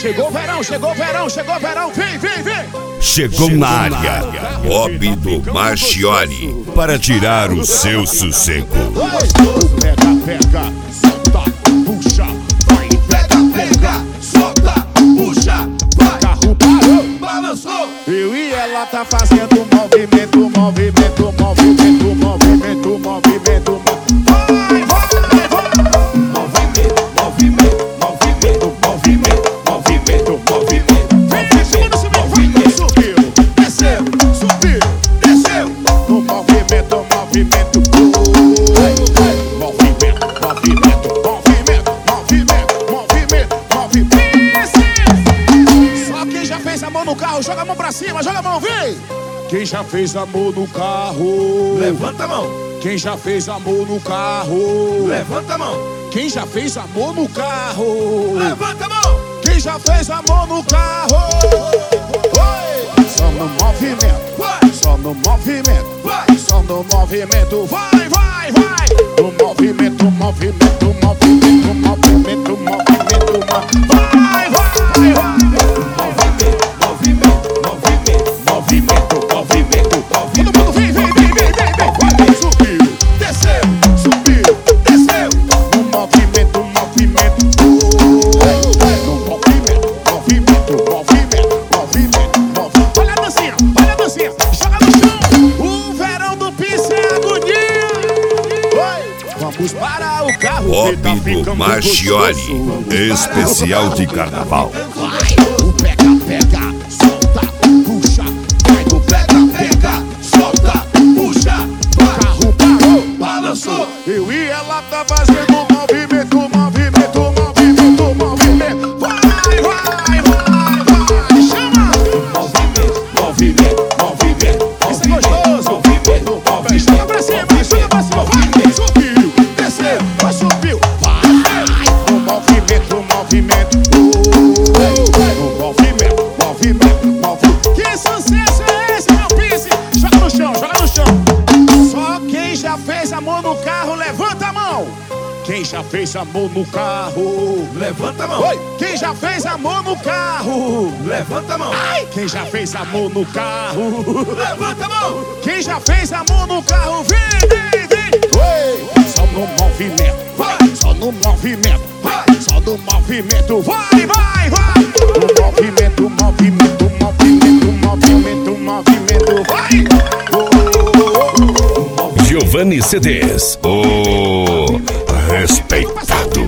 Chegou o verão, chegou o verão, chegou o verão, vem, vem, vem! Chegou na área, Bob do Marchioli, para tirar o seu sossego. Pega, pega, solta, puxa, vai, pega, pega, solta, puxa, vai. Carro parou, balançou. Eu e ela tá fazendo movimento, movimento, movimento, movimento, movimento. Vai, vai, vai. Movimento, movimento, movimento, movimento, movimento, movimento. Vem, movimento, subiu, desceu, subiu, desceu. No movimento, movimento. Movimento, movimento, movimento, movimento, movimento, movimento. Só quem já fez amor no carro, joga a mão pra cima, joga a mão, vem! Quem já fez amor no carro? Levanta a mão. Quem já fez amor no carro? Levanta a mão. Quem já fez amor no carro? Levanta a mão. Quem já fez amor no carro? Oi! Só no movimento, Vai. só no movimento, Vai. só no movimento, vai, vai, vai! No movimento, movimento, movimento, movimento, movimento, vai, vai, vai! Movimento, movimento, movimento, movimento, Todo mundo vem, vem, vem, vem, vem, vem! Vai, subiu, desceu, subiu, desceu. no movimento, movimento, no movimento, movimento, movimento, movimento, movimento. Olha a dancinha, joga no chão. O verão do Pincel é agonia. Oi, vamos para o carro. Bob que tá do ficando Marchioli, gostoso. especial de carnaval. Vai, o pega, pega, solta, puxa. Vai do pega, pega, solta, puxa. Vai. Carro parou, Balançou. eu e ela tá fazendo movimento, movimento, movimento, movimento. Vai, vai, vai, vai, chama. Movimento, movimento, movimento. Isso é gostoso. Movimento, Joga pra cima, joga pra cima. Vai, subiu, desceu, vai, subiu. Vai, no movimento, movimento. No movimento, movimento, movimento. Que sucesso é esse, meu Pince? Joga no chão, joga no chão. Só quem já fez amor no carro, levanta a mão. Quem já fez amor no carro? Levanta a mão. Oi, quem já fez amor no carro? Levanta a mão. Ai, quem já fez amor no carro? Levanta a mão. Quem já fez amor no carro? Vem, vem, vem. Oi, só no movimento, Vai. só no movimento, Vai. só no movimento, vai, vai, vai. No movimento, movimento, movimento, movimento, movimento, vai. Giovanni CDs, o respeitado.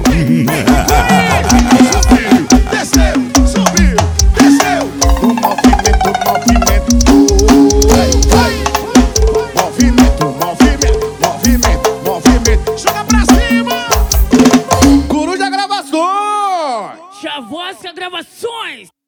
Subiu, desceu, subiu, desceu. No movimento, movimento, vai. Movimento, movimento, movimento, movimento. Joga pra cima. Coruja Gravações. Chavosca Gravações!